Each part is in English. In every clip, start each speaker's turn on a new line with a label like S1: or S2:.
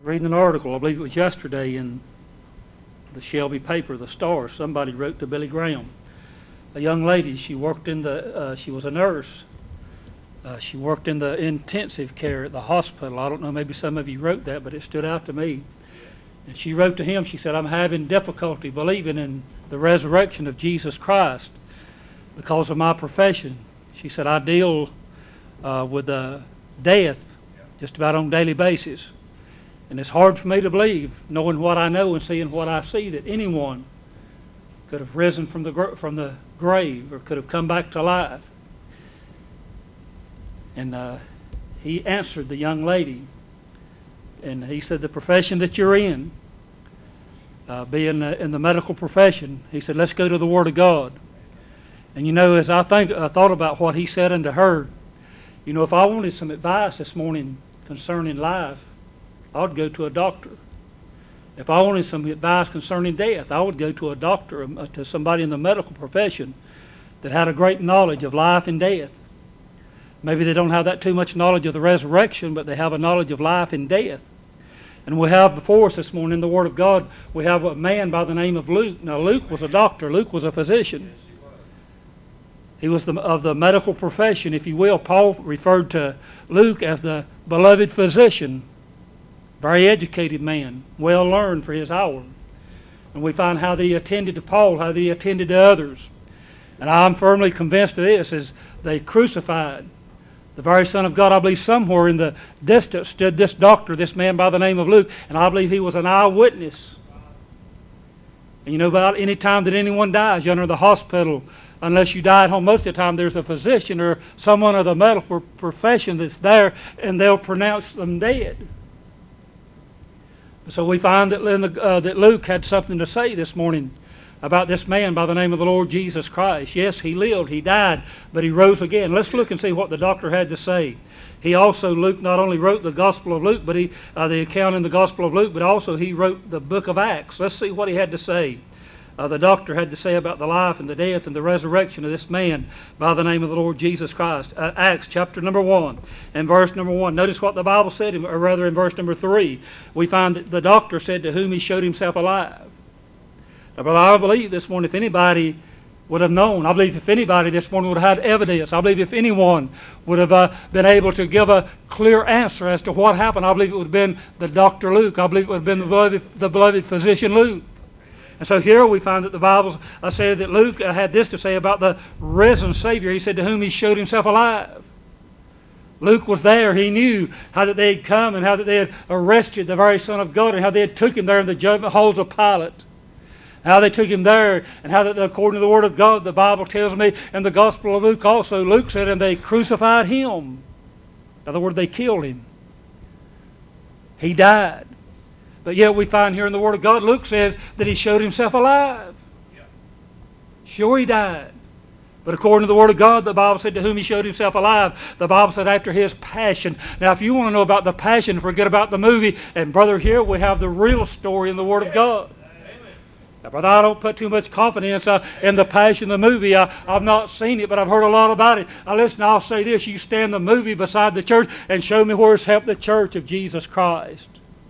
S1: Reading an article, I believe it was yesterday, in the Shelby paper, the Star. Somebody wrote to Billy Graham. A young lady, she worked in the, she was a nurse. She worked in the intensive care at the hospital. I don't know, maybe some of you wrote that, but it stood out to me. And she wrote to him, she said, I'm having difficulty believing in the resurrection of Jesus Christ because of my profession. She said, I deal with death just about on a daily basis. And it's hard for me to believe, knowing what I know and seeing what I see, that anyone could have risen from the grave or could have come back to life. And he answered the young lady, and he said, the profession that you're in, being in the medical profession, he said, let's go to the Word of God. And you know, as I thought about what he said unto her, you know, if I wanted some advice this morning concerning life, I would go to a doctor. If I wanted some advice concerning death, I would go to a doctor, to somebody in the medical profession that had a great knowledge of life and death. Maybe they don't have that too much knowledge of the resurrection, but they have a knowledge of life and death. And we have before us this morning in the Word of God, we have a man by the name of Luke. Now, Luke was a doctor. Luke was a physician. He was of the medical profession, if you will. Paul referred to Luke as the beloved physician. Very educated man, well learned for his hour. And we find how he attended to Paul, how he attended to others. And I'm firmly convinced of this, as they crucified the very Son of God. I believe somewhere in the distance stood this doctor, this man by the name of Luke, and I believe he was an eyewitness. And you know, about any time that anyone dies, you enter the hospital, unless you die at home, most of the time there's a physician or someone of the medical profession that's there, and they'll pronounce them dead. So we find that Luke had something to say this morning about this man by the name of the Lord Jesus Christ. Yes, he lived, he died, but he rose again. Let's look and see what the doctor had to say. He also, Luke, not only wrote the Gospel of Luke, but the account in the Gospel of Luke, but also he wrote the book of Acts. Let's see what he had to say. The doctor had to say about the life and the death and the resurrection of this man by the name of the Lord Jesus Christ. Acts chapter number 1 and verse number 1. Notice what the Bible said, or rather in verse number 3. We find that the doctor said to whom he showed himself alive. Now, brother, I believe this morning if anybody would have known, I believe if anybody this morning would have had evidence, I believe if anyone would have been able to give a clear answer as to what happened, I believe it would have been the Dr. Luke. I believe it would have been the beloved physician Luke. And so here we find that the Bible said that Luke had this to say about the risen Savior. He said to whom he showed himself alive. Luke was there. He knew how that they had come and how that they had arrested the very Son of God and how they had took him there in the judgment halls of Pilate. How they took him there, and how that according to the Word of God, the Bible tells me in the Gospel of Luke also, Luke said, and they crucified him. In other words, they killed him. He died. But yet we find here in the Word of God, Luke says that he showed himself alive. Sure, he died. But according to the Word of God, the Bible said to whom he showed himself alive. The Bible said after his passion. Now, if you want to know about the passion, forget about the movie. And brother, here we have the real story in the Word of God. Now, brother, I don't put too much confidence in the Passion of the movie. I've not seen it, but I've heard a lot about it. Listen, I'll say this. You stand the movie beside the church and show me where it's helped the church of Jesus Christ.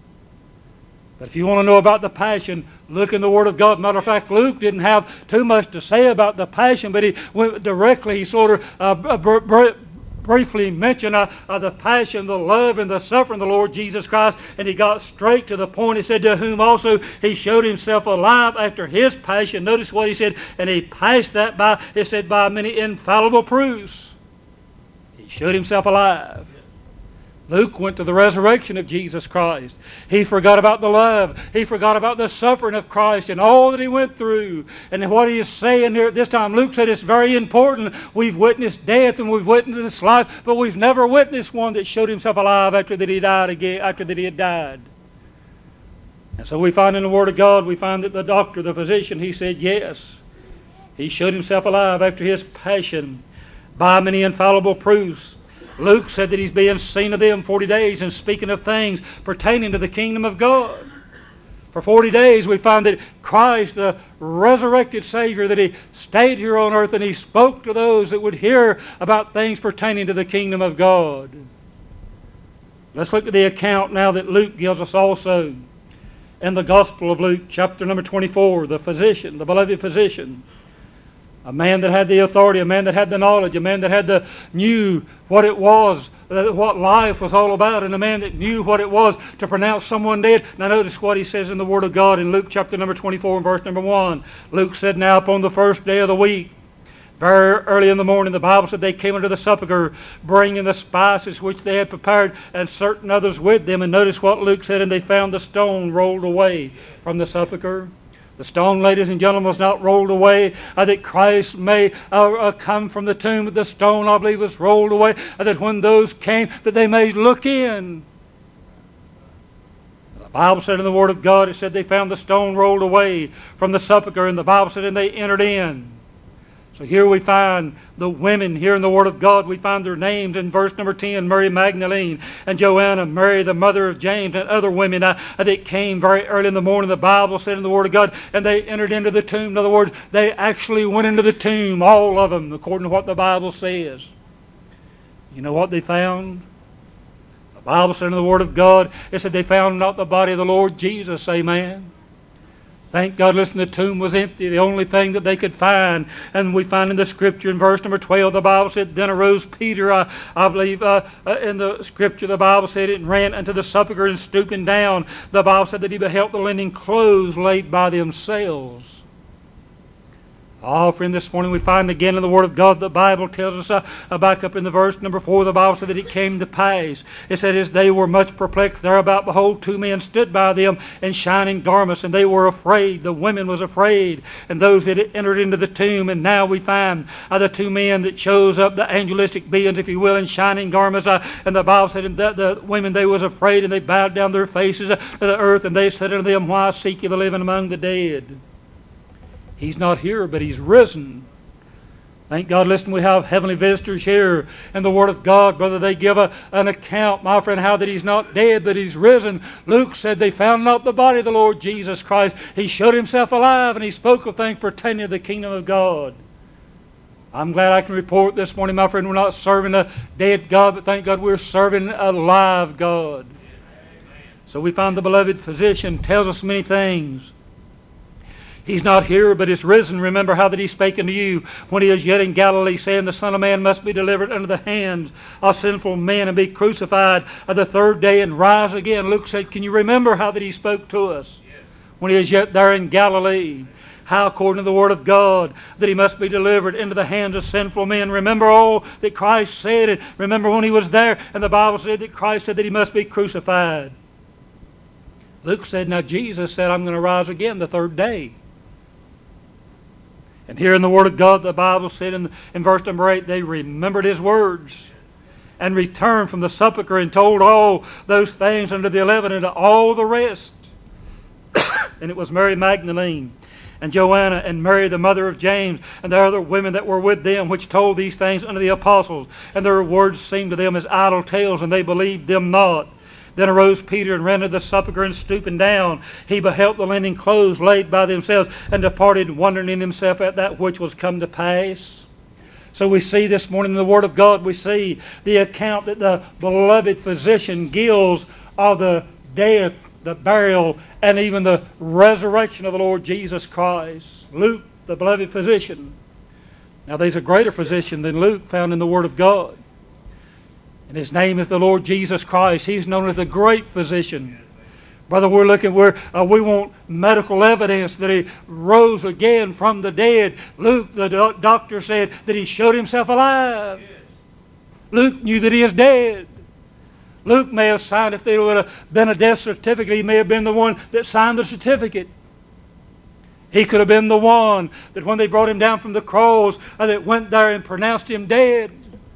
S1: But if you want to know about the Passion, look in the Word of God. Matter of fact, Luke didn't have too much to say about the Passion, but he went directly, he sort of briefly mentioned the passion, the love, and the suffering of the Lord Jesus Christ, and he got straight to the point. He said, to whom also he showed himself alive after his passion. Notice what he said, and he passed that by, it said, by many infallible proofs. He showed himself alive. Luke went to the resurrection of Jesus Christ. He forgot about the love. He forgot about the suffering of Christ and all that he went through. And what he is saying here at this time, Luke said it's very important. We've witnessed death and we've witnessed life, but we've never witnessed one that showed himself alive after that he died again, after that he had died. And so we find in the Word of God, we find that the doctor, the physician, he said yes. He showed himself alive after his passion by many infallible proofs. Luke said that he's being seen of them 40 days and speaking of things pertaining to the kingdom of God. For 40 days we find that Christ, the resurrected Savior, that he stayed here on earth and he spoke to those that would hear about things pertaining to the kingdom of God. Let's look at the account now that Luke gives us also in the Gospel of Luke, chapter number 24, the physician, the beloved physician. A man that had the authority, a man that had the knowledge, a man that knew what it was, what life was all about, and a man that knew what it was to pronounce someone dead. Now notice what he says in the Word of God in Luke chapter number 24 and verse number 1. Luke said, "Now upon the first day of the week, very early in the morning," the Bible said, "they came unto the sepulchre, bringing the spices which they had prepared, and certain others with them." And notice what Luke said, "And they found the stone rolled away from the sepulchre." The stone, ladies and gentlemen, was not rolled away that Christ may come from the tomb. But the stone, I believe, was rolled away that when those came, that they may look in. The Bible said in the Word of God, it said they found the stone rolled away from the sepulchre. And the Bible said, and they entered in. So here we find the women here in the Word of God. We find their names in verse number 10, Mary Magdalene and Joanna, Mary the mother of James, and other women that came very early in the morning. The Bible said in the Word of God, and they entered into the tomb. In other words, they actually went into the tomb, all of them, according to what the Bible says. You know what they found? The Bible said in the Word of God, it said they found not the body of the Lord Jesus, amen. Thank God, listen, the tomb was empty, the only thing that they could find. And we find in the Scripture in verse number 12, the Bible said, "Then arose Peter," I believe in the Scripture, the Bible said it, "and ran unto the sepulchre, and stooping down," the Bible said that he beheld the linen clothes laid by themselves. Oh, friend, this morning we find again in the Word of God, the Bible tells us, back up in the verse number 4, the Bible said that it came to pass. It said, as they were much perplexed thereabout, behold, two men stood by them in shining garments, and they were afraid. The women was afraid, and those that had entered into the tomb. And now we find the two men that shows up, the angelistic beings, if you will, in shining garments. And the Bible said that the women, they was afraid, and they bowed down their faces to the earth, and they said unto them, Why seek ye the living among the dead? He's not here, but He's risen. Thank God, listen, we have heavenly visitors here in the Word of God. Brother, they give an account, my friend, how that He's not dead, but He's risen. Luke said they found not the body of the Lord Jesus Christ. He showed Himself alive, and He spoke of things pertaining to the kingdom of God. I'm glad I can report this morning, my friend, we're not serving a dead God, but thank God we're serving a live God. So we find the beloved physician tells us many things. He's not here, but is risen. Remember how that He spake unto you when He is yet in Galilee, saying, The Son of Man must be delivered into the hands of sinful men, and be crucified the third day, and rise again. Luke said, can you remember how that He spoke to us when He is yet there in Galilee? How, according to the Word of God, that He must be delivered into the hands of sinful men. Remember all that Christ said. And remember when He was there, and the Bible said that Christ said that He must be crucified. Luke said, now Jesus said, I'm going to rise again the third day. And here in the Word of God, the Bible said in verse number 8, they remembered His words and returned from the sepulchre and told all those things unto the 11 and to all the rest. And it was Mary Magdalene and Joanna and Mary the mother of James and the other women that were with them, which told these things unto the apostles. And their words seemed to them as idle tales, and they believed them not. Then arose Peter and ran to the sepulchre, and stooping down, he beheld the linen clothes laid by themselves, and departed, wondering in himself at that which was come to pass. So we see this morning in the Word of God, we see the account that the beloved physician gives of the death, the burial, and even the resurrection of the Lord Jesus Christ. Luke, the beloved physician. Now there's a greater physician than Luke found in the Word of God. And His name is the Lord Jesus Christ. He's known as the great physician. Brother, we're looking where we want medical evidence that He rose again from the dead. Luke, the doctor, said that He showed Himself alive. Luke knew that He is dead. Luke may have signed, if there would have been a death certificate, he may have been the one that signed the certificate. He could have been the one that when they brought Him down from the cross, that went there and pronounced Him dead.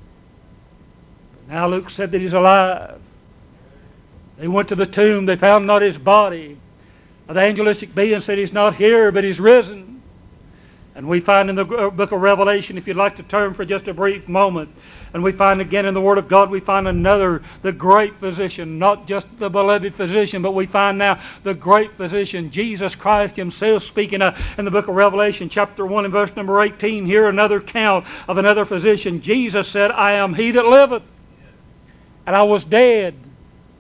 S1: Now Luke said that He's alive. They went to the tomb. They found not His body. The angelistic being said He's not here, but He's risen. And we find in the book of Revelation, if you'd like to turn for just a brief moment, and we find again in the Word of God, we find another, the great physician, not just the beloved physician, but we find now the great physician, Jesus Christ Himself, speaking in the book of Revelation, chapter 1 and verse number 18. Here another account of another physician. Jesus said, I am He that liveth. And I was dead,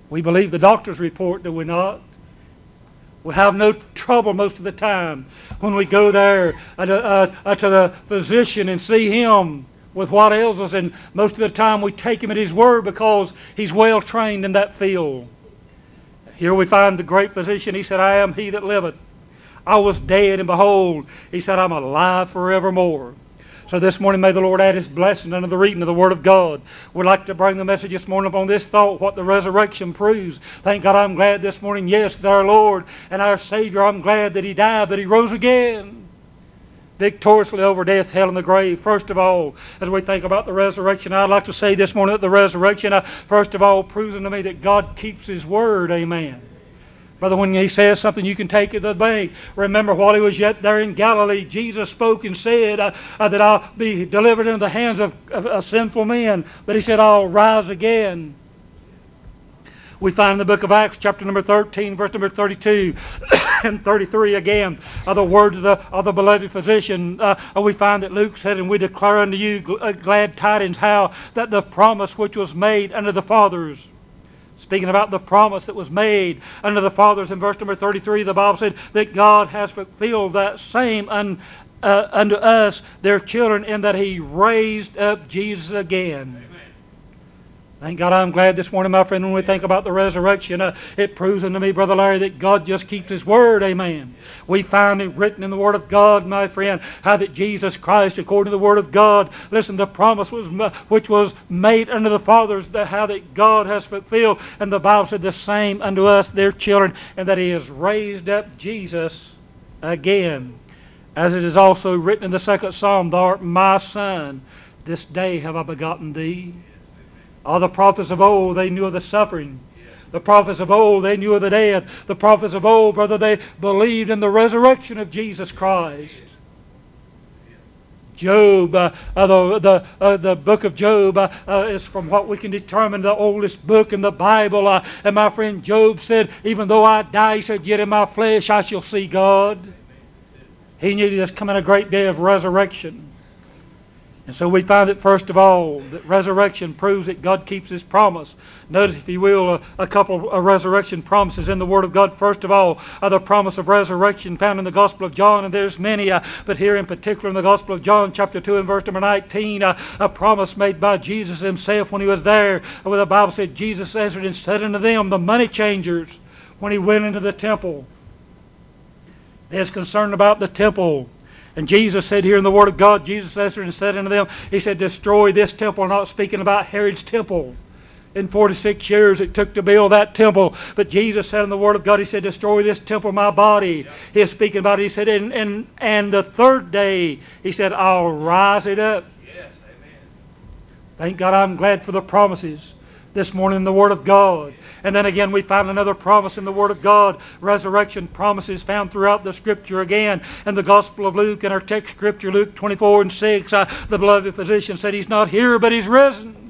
S1: We believe the doctor's report, do we not? We have no trouble most of the time when we go there to the physician and see him with what ails us, and most of the time we take him at his word because he's well trained in that field. Here we find the great physician. He said, I am he that liveth. I was dead, and behold, he said, I'm alive forevermore. So this morning may the Lord add His blessing unto the reading of the Word of God. We'd like to bring the message this morning upon this thought, what the resurrection proves. Thank God I'm glad this morning, yes, that our Lord and our Savior, I'm glad that He died, but He rose again. Victoriously over death, hell, and the grave. First of all, as we think about the resurrection, I'd like to say this morning that the resurrection, first of all, proves unto me that God keeps His word. Amen. Brother, when He says something, you can take it to the bank. Remember, while He was yet there in Galilee, Jesus spoke and said that I'll be delivered into the hands of sinful men. But He said, I'll rise again. We find in the book of Acts, chapter number 13, verse number 32 and 33 again, the words of the beloved physician. We find that Luke said, and we declare unto you glad tidings, how that the promise which was made unto the fathers. Speaking about the promise that was made unto the fathers in verse number 33, the Bible said that God has fulfilled that same unto us, their children, in that He raised up Jesus again. Amen. Thank God I'm glad this morning, my friend, when we think about the resurrection, it proves unto me, Brother Larry, that God just keeps His word. Amen. We find it written in the Word of God, my friend, how that Jesus Christ, according to the Word of God, listen, the promise which was made unto the fathers, how that God has fulfilled. And the Bible said the same unto us, their children, and that He has raised up Jesus again. As it is also written in the second Psalm, Thou art my Son, this day have I begotten Thee. All the prophets of old, they knew of the suffering. The prophets of old, they knew of the dead. The prophets of old, brother, they believed in the resurrection of Jesus Christ. Job, the book of Job is, from what we can determine, the oldest book in the Bible. And my friend Job said, even though I die, he said, yet in my flesh I shall see God. He knew there was coming a great day of resurrection. And so we find that, first of all, that resurrection proves that God keeps His promise. Notice, if you will, a couple of resurrection promises in the Word of God. First of all, the promise of resurrection found in the Gospel of John, and there's many, but here in particular in the Gospel of John, chapter 2 and verse number 19, a promise made by Jesus Himself when He was there, where the Bible said, Jesus answered and said unto them, the money changers, when He went into the temple. They was concerned about the temple. And Jesus said here in the Word of God, Jesus answered and said unto them, He said, destroy this temple. Not speaking about Herod's temple. In 46 years it took to build that temple. But Jesus said in the Word of God, He said, destroy this temple, my body. Yep. He is speaking about it. He said, and the third day, He said, I'll rise it up. Yes, amen. Thank God I'm glad for the promises this morning in the Word of God. And then again we find another promise in the Word of God. Resurrection promises found throughout the Scripture again. In the Gospel of Luke, in our text Scripture, Luke 24 and 6, the beloved physician said, He's not here, but He's risen.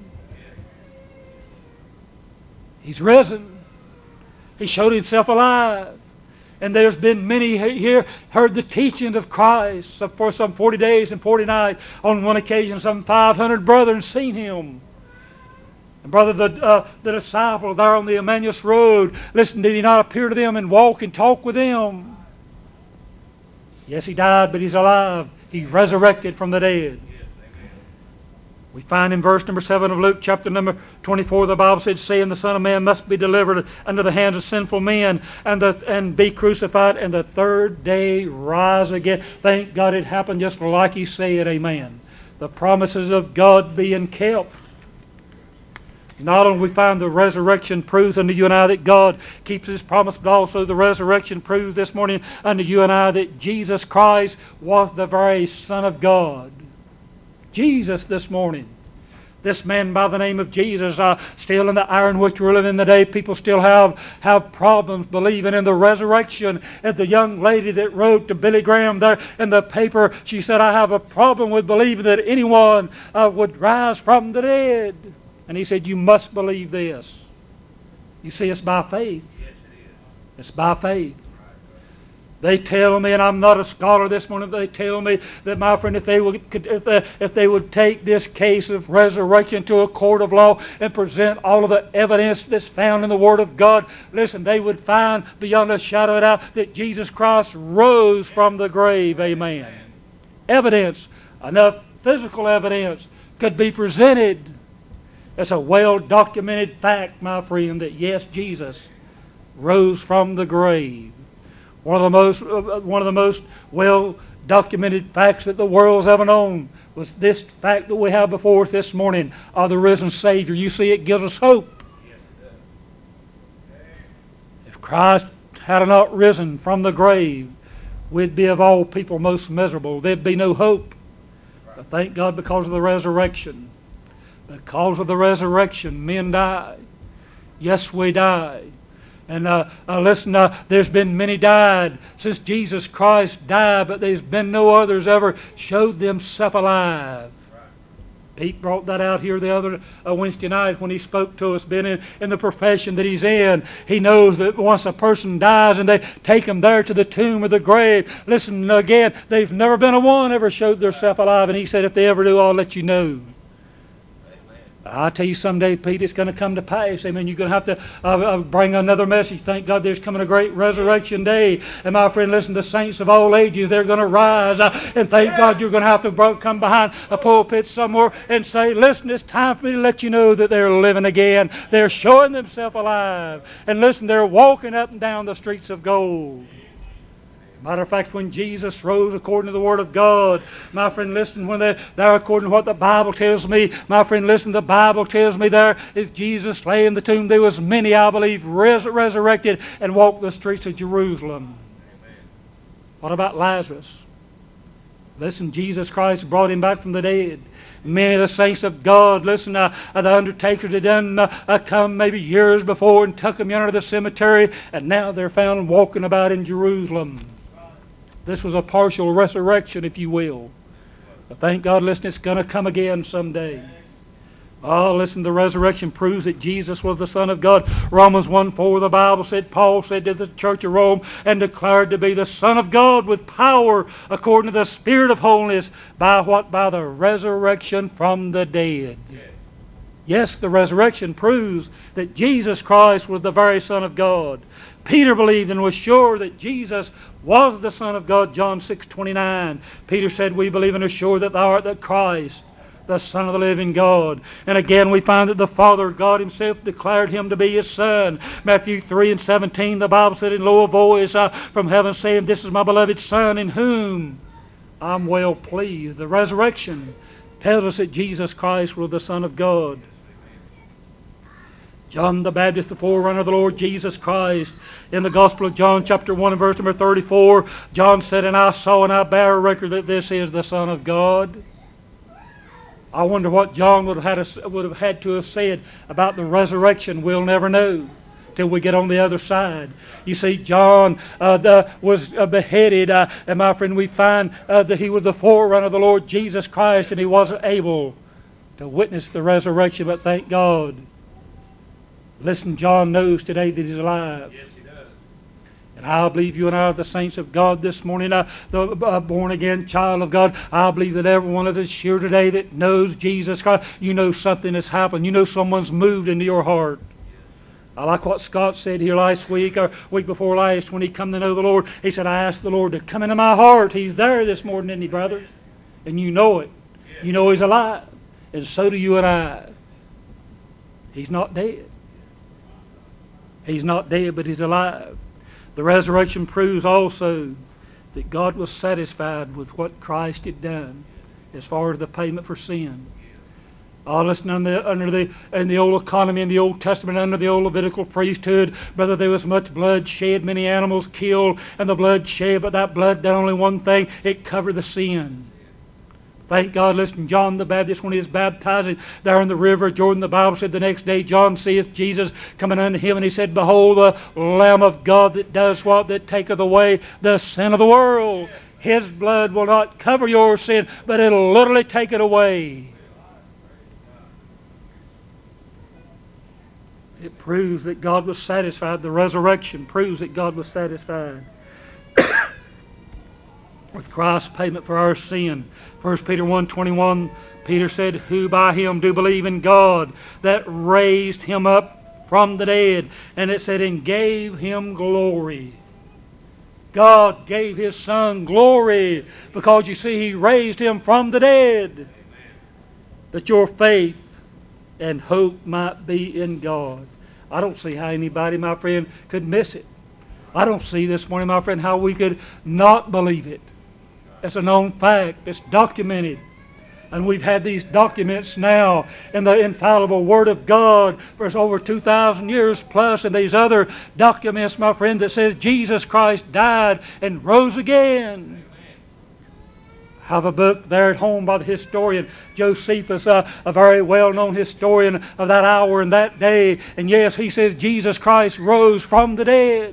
S1: He's risen. He showed Himself alive. And there's been many here heard the teachings of Christ for some 40 days and 40 nights. On one occasion, some 500 brethren seen Him. And brother, the disciple there on the Emmaus Road, listen, did He not appear to them and walk and talk with them? Yes, He died, but He's alive. He resurrected from the dead. We find in verse number 7 of Luke chapter number 24, the Bible said, saying the Son of Man must be delivered under the hands of sinful men and be crucified, and the third day rise again. Thank God it happened just like He said, amen. The promises of God being kept. Not only we find the resurrection proves unto you and I that God keeps His promise, but also the resurrection proves this morning unto you and I that Jesus Christ was the very Son of God. Jesus this morning. This man by the name of Jesus, still in the hour in which we're living today, people still have problems believing in the resurrection. And the young lady that wrote to Billy Graham there in the paper, she said, I have a problem with believing that anyone would rise from the dead. And he said, you must believe this. You see, it's by faith. Yes, it is. It's by faith. They tell me, and I'm not a scholar this morning, but they tell me that, my friend, if they would take this case of resurrection to a court of law and present all of the evidence that's found in the Word of God, listen, they would find beyond a shadow of a doubt that Jesus Christ rose from the grave. Amen. Evidence, enough physical evidence, could be presented. It's a well-documented fact, my friend, that yes, Jesus rose from the grave. One of the most well-documented facts that the world's ever known was this fact that we have before us this morning of the risen Savior. You see, it gives us hope. If Christ had not risen from the grave, we'd be of all people most miserable. There'd be no hope. But thank God, because of the resurrection. Because of the resurrection, men die. Yes, we die. And listen, there's been many died since Jesus Christ died, but there's been no others ever showed themselves alive. Pete brought that out here the other Wednesday night when he spoke to us, being in the profession that he's in. He knows that once a person dies and they take him there to the tomb or the grave, listen, again, they've never been a one ever showed themselves alive. And he said, if they ever do, I'll let you know. I'll tell you someday, Pete, it's going to come to pass. Amen. You're going to have to bring another message. Thank God there's coming a great resurrection day. And my friend, listen, the saints of all ages, they're going to rise. And thank God you're going to have to come behind a pulpit somewhere and say, listen, it's time for me to let you know that they're living again. They're showing themselves alive. And listen, they're walking up and down the streets of gold. Matter of fact, when Jesus rose according to the Word of God, my friend, listen, when they're according to what the Bible tells me, my friend, listen, the Bible tells me there is Jesus lay in the tomb. There was many, I believe, resurrected and walked the streets of Jerusalem. Amen. What about Lazarus? Listen, Jesus Christ brought him back from the dead. Many of the saints of God, listen, the undertakers had done come maybe years before and took them into the cemetery, and now they're found walking about in Jerusalem. This was a partial resurrection, if you will. But thank God, listen, it's going to come again someday. Oh, listen, the resurrection proves that Jesus was the Son of God. Romans 1:4, the Bible said, Paul said to the church of Rome, and declared to be the Son of God with power according to the Spirit of holiness. By what? By the resurrection from the dead. Yes, the resurrection proves that Jesus Christ was the very Son of God. Peter believed and was sure that Jesus was the Son of God. John 6:29. Peter said, we believe and are sure that thou art the Christ, the Son of the living God. And again we find that the Father, God Himself, declared Him to be His Son. Matthew 3:17, the Bible said in low voice from heaven, saying, this is my beloved Son, in whom I'm well pleased. The resurrection tells us that Jesus Christ was the Son of God. John the Baptist, the forerunner of the Lord Jesus Christ, in the Gospel of John chapter 1 and verse number 34, John said, and I saw and I bear record that this is the Son of God. I wonder what John would have had to have said about the resurrection. We'll never know till we get on the other side. You see, John was beheaded, and my friend, we find that he was the forerunner of the Lord Jesus Christ, and he wasn't able to witness the resurrection, but thank God. Listen, John knows today that he's alive. Yes, he does. And I believe you and I are the saints of God this morning, the born-again child of God. I believe that every one of us here today that knows Jesus Christ, you know something has happened. You know someone's moved into your heart. I like what Scott said here last week, or week before last, when he come to know the Lord. He said, I asked the Lord to come into my heart. He's there this morning, isn't He, brothers? And you know it. You know He's alive. And so do you and I. He's not dead. He's not dead, but He's alive. The resurrection proves also that God was satisfied with what Christ had done as far as the payment for sin. Listen, in the old economy, in the Old Testament, under the old Levitical priesthood, brother, there was much blood shed, many animals killed, and the blood shed, but that blood done only one thing: it covered the sin. Thank God, listen, John the Baptist, when he was baptizing there in the river Jordan, the Bible said the next day John seeth Jesus coming unto him, and he said, behold, the Lamb of God that does what? That taketh away the sin of the world. His blood will not cover your sin, but it'll literally take it away. It proves that God was satisfied. The resurrection proves that God was satisfied. with Christ's payment for our sin. 1 Peter 1:21, Peter said, who by him do believe in God, that raised him up from the dead. And it said, and gave him glory. God gave His Son glory because, you see, He raised Him from the dead. Amen. That your faith and hope might be in God. I don't see how anybody, my friend, could miss it. I don't see this morning, my friend, how we could not believe it. It's a known fact. It's documented. And we've had these documents now in the infallible Word of God for over 2,000 years plus, and these other documents, my friend, that says Jesus Christ died and rose again. I have a book there at home by the historian Josephus, a very well-known historian of that hour and that day. And yes, he says Jesus Christ rose from the dead.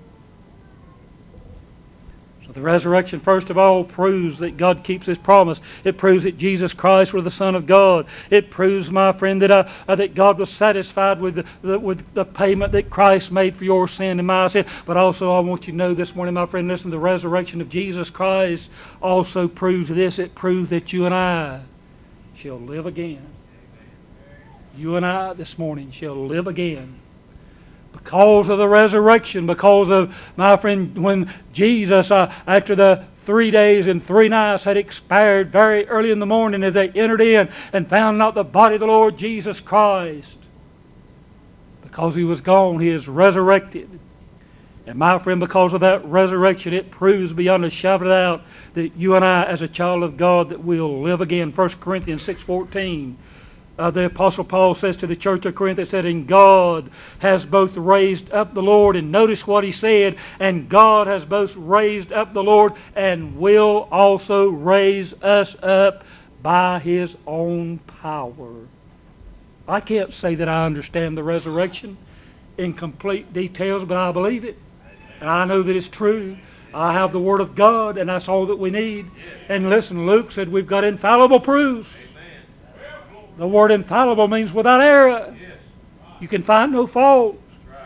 S1: The resurrection, first of all, proves that God keeps His promise. It proves that Jesus Christ was the Son of God. It proves, my friend, that God was satisfied with the payment that Christ made for your sin and my sin. But also, I want you to know this morning, my friend, listen, the resurrection of Jesus Christ also proves this. It proves that you and I shall live again. You and I this morning shall live again. Because of the resurrection, because of, my friend, when Jesus, after the 3 days and 3 nights had expired very early in the morning, as they entered in and found not the body of the Lord Jesus Christ. Because He was gone, He is resurrected. And my friend, because of that resurrection, it proves beyond a shadow of a doubt that you and I, as a child of God, that we'll live again. 1 Corinthians 6:14. The Apostle Paul says to the church of Corinth, it said, and God has both raised up the Lord, and notice what he said, and God has both raised up the Lord and will also raise us up by His own power. I can't say that I understand the resurrection in complete details, but I believe it. And I know that it's true. I have the Word of God, and that's all that we need. And listen, Luke said we've got infallible proofs. The word infallible means without error. You can find no fault.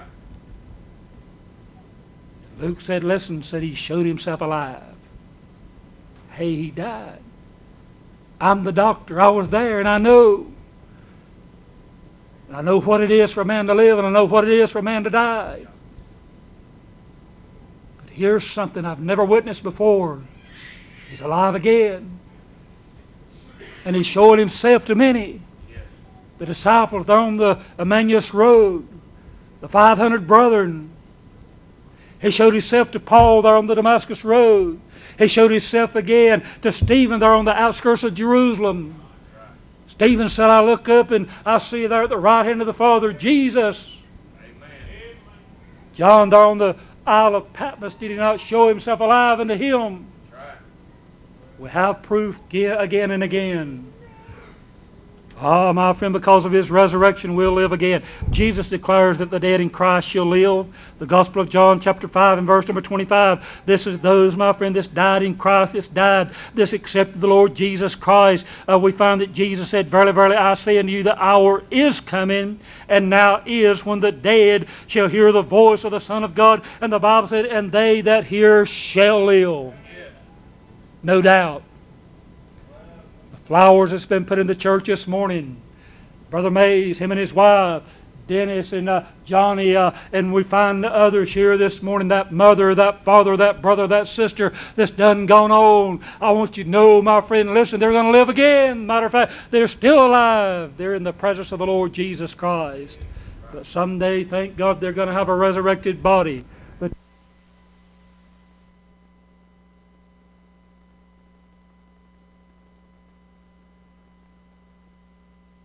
S1: Luke said, listen, said He showed Himself alive. Hey, He died. I'm the doctor. I was there and I know. And I know what it is for a man to live and I know what it is for a man to die. But here's something I've never witnessed before. He's alive again. And He's showing Himself to many. The disciples are on the Emmaus Road. The 500 brethren. He showed Himself to Paul there on the Damascus Road. He showed Himself again to Stephen there on the outskirts of Jerusalem. Stephen said, I look up and I see there at the right hand of the Father, Jesus. Amen. John there on the Isle of Patmos, did He not show Himself alive unto him? We have proof again and again. Ah, my friend, because of His resurrection, we'll live again. Jesus declares that the dead in Christ shall live. The Gospel of John, chapter 5, and verse number 25. This is those, my friend, this died in Christ, this accepted the Lord Jesus Christ. We find that Jesus said, verily, verily, I say unto you, the hour is coming, and now is, when the dead shall hear the voice of the Son of God. And the Bible said, and they that hear shall live. No doubt. The flowers that's been put in the church this morning. Brother Mays, him and his wife, Dennis and Johnny, and we find the others here this morning, that mother, that father, that brother, that sister that's done gone on. I want you to know, my friend, listen, they're going to live again. Matter of fact, they're still alive. They're in the presence of the Lord Jesus Christ. But someday, thank God, they're going to have a resurrected body.